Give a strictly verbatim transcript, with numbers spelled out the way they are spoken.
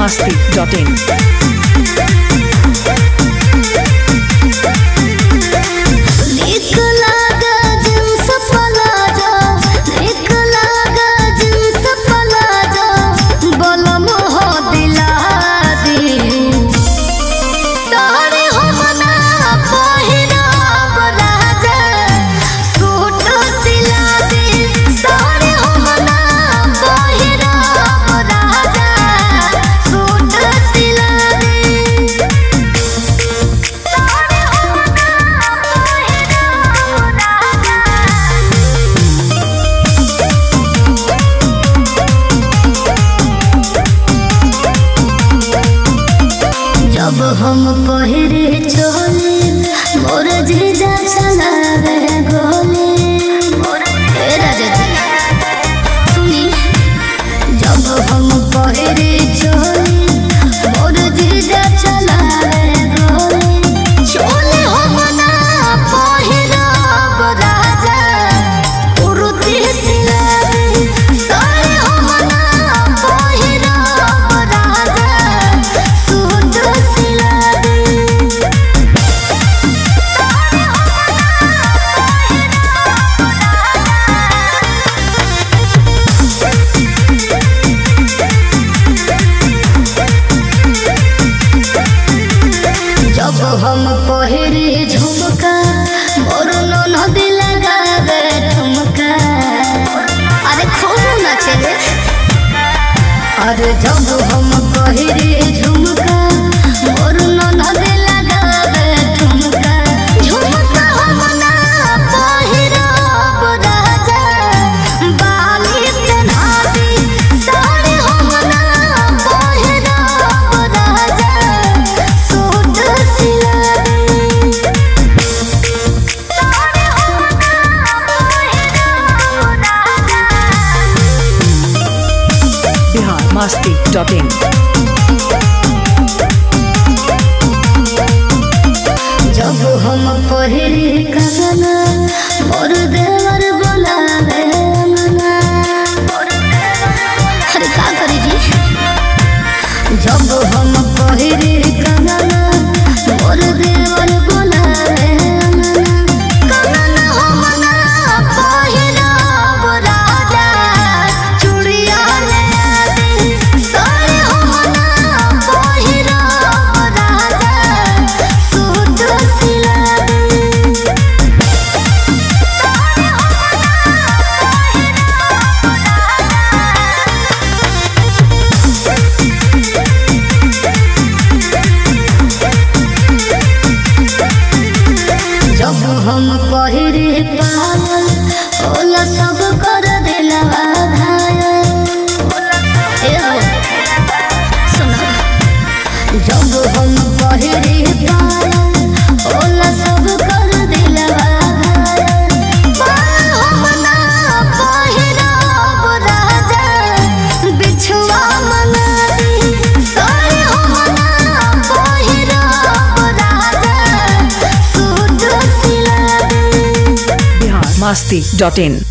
masti dot in. जब हम पहिरे चोली मोर जीजा चलावे गोली ए राजा सुनी जब हम पहिरे चोली मोर जीजा चलावे गोली चोली हम ना पहिरब राजा कुर्ती सिलावे साड़ी हम ना पहिरब राजा सूट जब हम पहिरे झुमका मोर नदी लगावे ठुमका अरे खूब नाचे रे अरे जब हम पहिरे झुमका मोर नदी लगावे ठुमका झुमका हम ना पहिरब राजा बाली तन्हाती साड़ी हम ना पहिरब राजा सूट masti dot in. जब हम पहिरे कंगना मोर देवर बोलावे अंगना अरे का करी जी जब हम पहिरे कंगना मोर देवर बोलावे अंगना कंगना हम ना पहिरब राजा चूड़िया ले साड़ी हम ना पहिरब राजा सूट जब हम पहिरे पायल ओला सब कर दिलवा घायल ए हो सुना जब हम पहिरे पायल ओला सब कर दिलवा घायल पायल हम ना पहिरब राजा बिछुआ मंगाती साड़ी हम ना पहिरब राजा सूट masti dot in.